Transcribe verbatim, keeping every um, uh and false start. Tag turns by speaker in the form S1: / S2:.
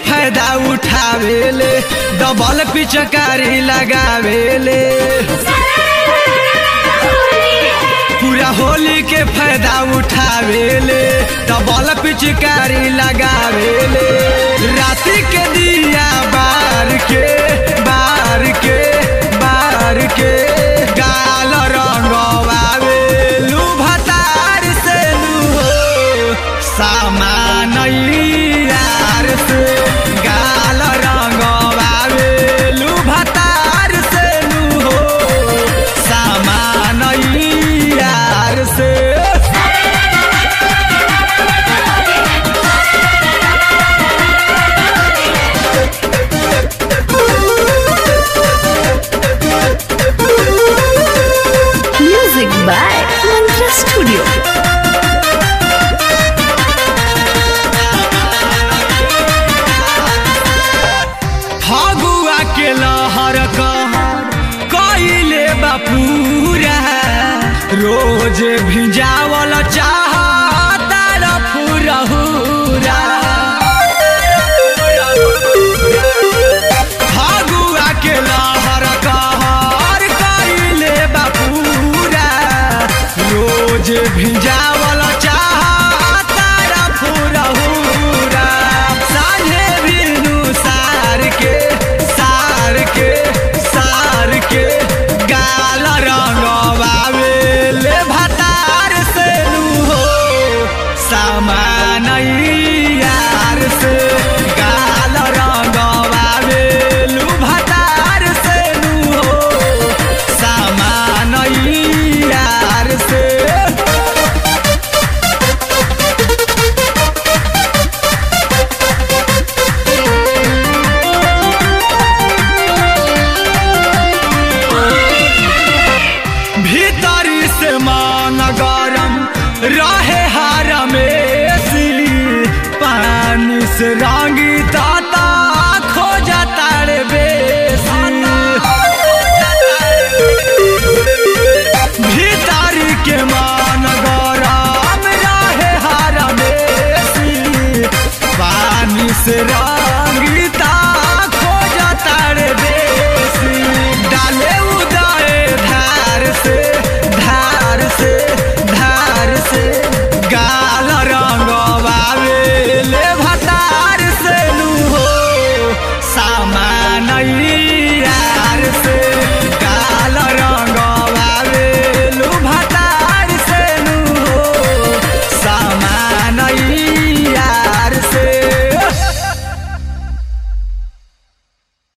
S1: फायदा उठावेले डबल पिचकारी लगावेले पूरा होली के फायदा उठावेले डबल पिचकारी लगावेले राती के दिया बार के बार के बार के गाल रंगवावे लू भतार से लू हो सामान यार से गाल रंगवावे लू भतार से लू हो सामान यार से
S2: Music by Mantra Studio.
S1: Phagua के लहर कइले बापूरा रोज भिजावल चाहता रफुरहुरा फगुआ के लहर कहर कइले बापूरा रोज भिजावल चाहता रफुरहुरा साझे बिनु सार के सार के सार के गाल रंगवावे ले भतार से लू हो सामान यार से गाल रंगवावे लू भतार से लू हो सामान यार से भीतरी से मान गरम रहे हार में पानी से रंगी